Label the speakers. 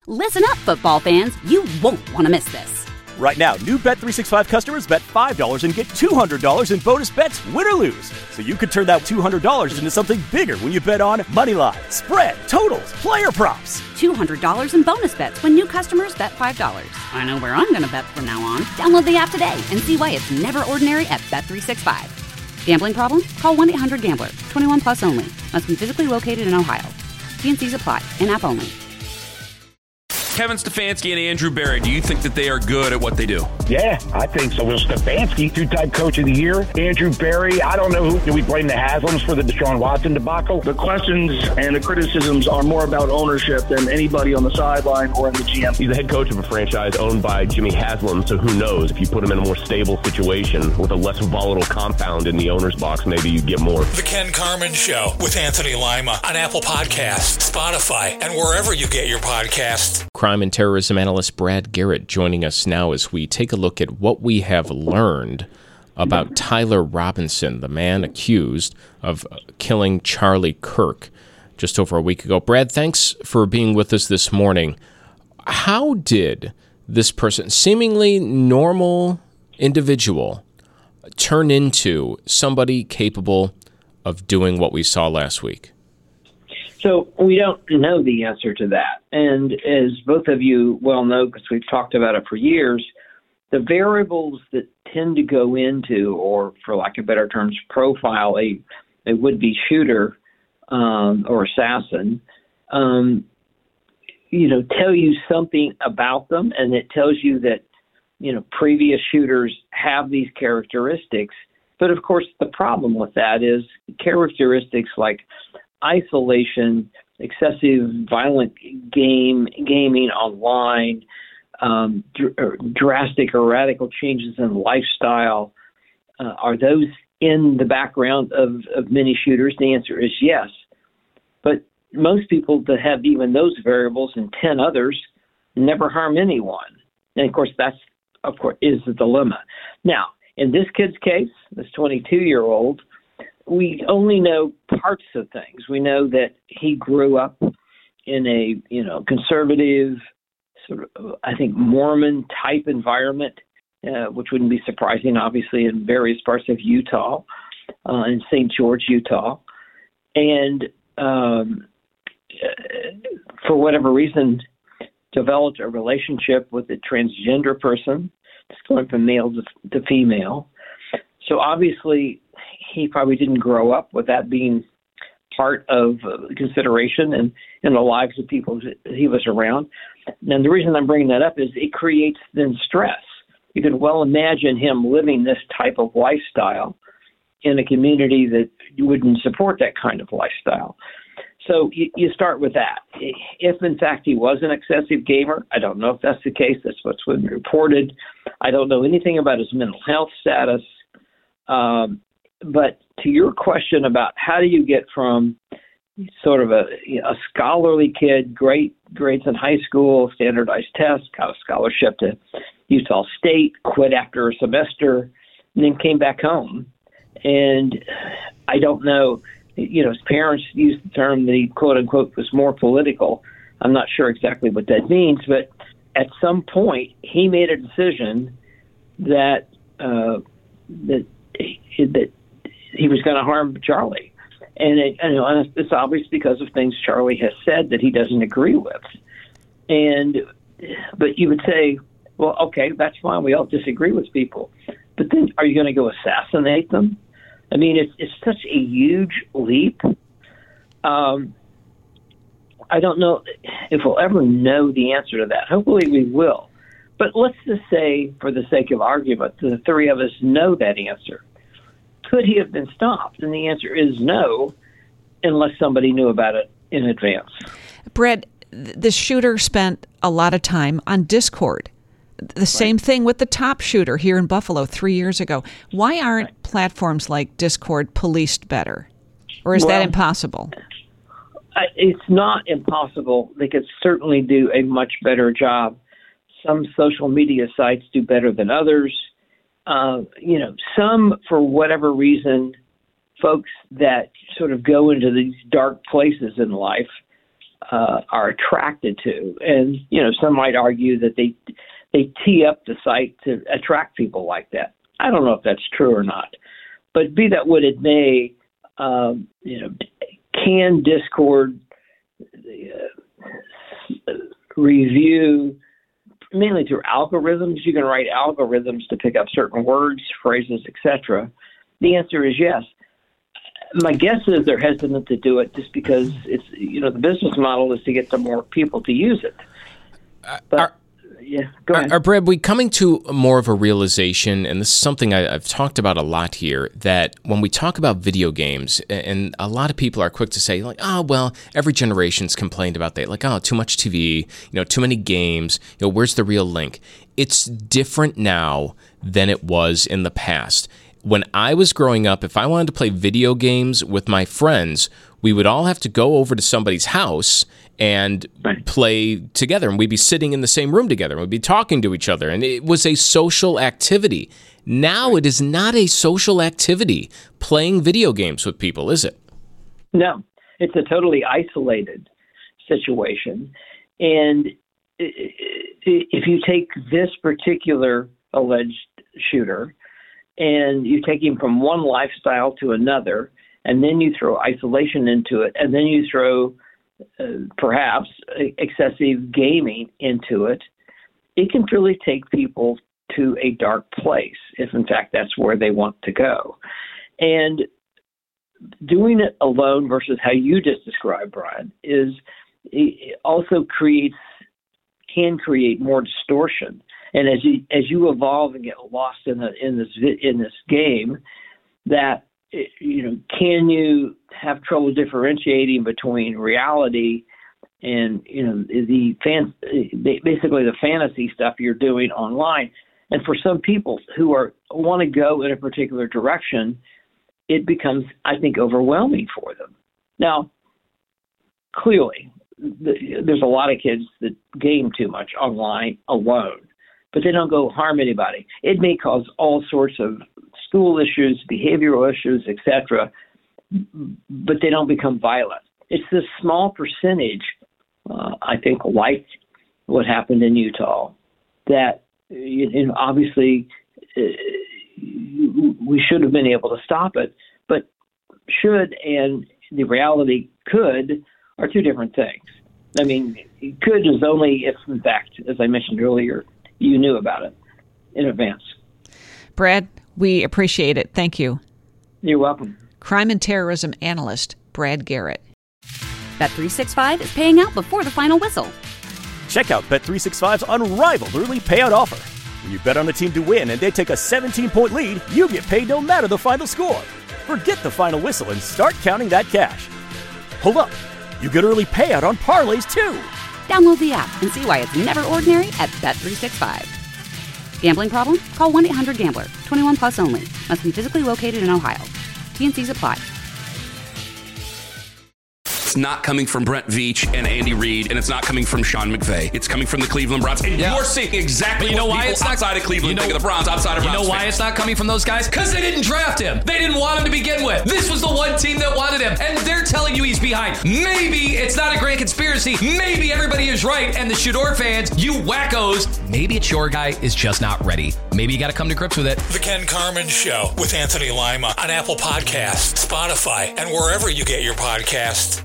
Speaker 1: Listen up, football fans. You won't want to miss this.
Speaker 2: Right now, new Bet365 customers bet $5 and get $200 in bonus bets, win or lose. So you could turn that $200 into something bigger when you bet on money line, spread, totals, player props.
Speaker 1: $200 in bonus bets when new customers bet $5. I know where I'm going to bet from now on. Download the app today and see why it's never ordinary at Bet365. Gambling problem? Call 1-800-GAMBLER. 21 plus only. Must be physically located in Ohio. T&Cs apply. In-app only.
Speaker 3: Kevin Stefanski and Andrew Berry, do you think that they are good at what they do?
Speaker 4: Yeah, I think so. Well, Stefanski, two-time coach of the year. Andrew Berry, I don't know who. Do we blame the Haslams for the Deshaun Watson debacle?
Speaker 5: The questions and the criticisms are more about ownership than anybody on the sideline or in the GM.
Speaker 6: He's the head coach of a franchise owned by Jimmy Haslam, so who knows? If you put him in a more stable situation with a less volatile compound in the owner's box, maybe you get more.
Speaker 7: The Ken Carman Show with Anthony Lima on Apple Podcasts, Spotify, and wherever you get your podcasts.
Speaker 8: Crime and terrorism analyst Brad Garrett joining us now as we take a look at what we have learned about Tyler Robinson, the man accused of killing Charlie Kirk just over a week ago. Brad, thanks for being with us this morning. How did this person, seemingly normal individual, turn into somebody capable of doing what we saw last week?
Speaker 9: So we don't know the answer to that. And as both of you well know, because we've talked about it for years, the variables that tend to go into, or for lack of better terms, profile a would-be shooter or assassin, tell you something about them, and it tells you that, previous shooters have these characteristics. But of course, the problem with that is characteristics like isolation, excessive violent gaming online, drastic or radical changes in lifestyle. Are those in the background of many shooters? The answer is yes. But most people that have even those variables and 10 others never harm anyone. And of course, is the dilemma. Now, in this kid's case, this 22-year-old, we only know parts of things. We know that he grew up in a, conservative, sort of, I think, Mormon-type environment, which wouldn't be surprising, obviously, in various parts of Utah, in St. George, Utah. And for whatever reason, developed a relationship with a transgender person, just going from male to female. So obviously, he probably didn't grow up with that being part of consideration and in the lives of people he was around. And the reason I'm bringing that up is it creates then stress. You can well imagine him living this type of lifestyle in a community that wouldn't support that kind of lifestyle. So you start with that. If, in fact, he was an excessive gamer, I don't know if that's the case. That's what's been reported. I don't know anything about his mental health status. But to your question about how do you get from sort of a scholarly kid, great grades in high school, standardized tests, got a scholarship to Utah State, quit after a semester, and then came back home. And I don't know, his parents used the term that he, quote unquote, was more political. I'm not sure exactly what that means, but at some point he made a decision that he was going to harm Charlie. And it's obvious because of things Charlie has said that he doesn't agree with. But you would say, well, okay, that's fine. We all disagree with people. But then are you going to go assassinate them? I mean, it's such a huge leap. I don't know if we'll ever know the answer to that. Hopefully we will. But let's just say, for the sake of argument, the three of us know that answer. Could he have been stopped? And the answer is no, unless somebody knew about it in advance.
Speaker 10: Brett, the shooter spent a lot of time on Discord. The same thing with the top shooter here in Buffalo 3 years ago. Why aren't platforms like Discord policed better? Or is that impossible?
Speaker 9: It's not impossible. They could certainly do a much better job. Some social media sites do better than others. Some, for whatever reason, folks that sort of go into these dark places in life are attracted to. And, some might argue that they tee up the site to attract people like that. I don't know if that's true or not. But be that what it may, can Discord review mainly through algorithms? You can write algorithms to pick up certain words, phrases, etc. The answer is yes. My guess is they're hesitant to do it just because it's the business model is to get some more people to use it. But go ahead.
Speaker 8: Are Brad, we coming to more of a realization, and this is something I've talked about a lot here, that when we talk about video games, and a lot of people are quick to say, like, oh, well, every generation's complained about that, like, oh, too much TV, too many games, where's the real link? It's different now than it was in the past. When I was growing up, if I wanted to play video games with my friends, we would all have to go over to somebody's house and play together, and we'd be sitting in the same room together, and we'd be talking to each other, and it was a social activity. Now it is not a social activity playing video games with people, is it?
Speaker 9: No, it's a totally isolated situation. And if you take this particular alleged shooter and you take him from one lifestyle to another, and then you throw isolation into it, and then you throw perhaps excessive gaming into it, it can really take people to a dark place if, in fact, that's where they want to go. And doing it alone versus how you just described, Brian, also can create more distortion. And as you evolve and get lost in this game, that can you have trouble differentiating between reality and basically the fantasy stuff you're doing online? And for some people who want to go in a particular direction, it becomes, I think, overwhelming for them. Now, clearly, there's a lot of kids that game too much online alone, but they don't go harm anybody. It may cause all sorts of school issues, behavioral issues, etc., but they don't become violent. It's this small percentage, I think, like what happened in Utah, that obviously we should have been able to stop it, but should and the reality could are two different things. I mean, could is only if, in fact, as I mentioned earlier, you knew about it in advance.
Speaker 10: Brad, we appreciate it. Thank you.
Speaker 9: You're welcome.
Speaker 10: Crime and terrorism analyst, Brad Garrett.
Speaker 1: Bet365 is paying out before the final whistle.
Speaker 2: Check out Bet365's unrivaled early payout offer. When you bet on a team to win and they take a 17-point lead, you get paid no matter the final score. Forget the final whistle and start counting that cash. Hold up. You get early payout on parlays, too.
Speaker 1: Download the app and see why it's never ordinary at Bet365. Gambling problem? Call 1-800-GAMBLER. 21 plus only. Must be physically located in Ohio. T&Cs apply.
Speaker 3: It's not coming from Brent Veach and Andy Reid, and it's not coming from Sean McVay. It's coming from the Cleveland Browns. And you're seeing exactly what people outside of Cleveland think of the Browns, outside of Browns.
Speaker 11: You know why it's not coming from those guys? Because they didn't draft him. They didn't want him to begin with. This was the one team that wanted him, and they're telling you he's behind. Maybe it's not a grand conspiracy. Maybe everybody is right, and the Shador fans, you wackos, maybe it's your guy is just not ready. Maybe you got to come to grips with it.
Speaker 7: The Ken Carman Show with Anthony Lima on Apple Podcasts, Spotify, and wherever you get your podcasts.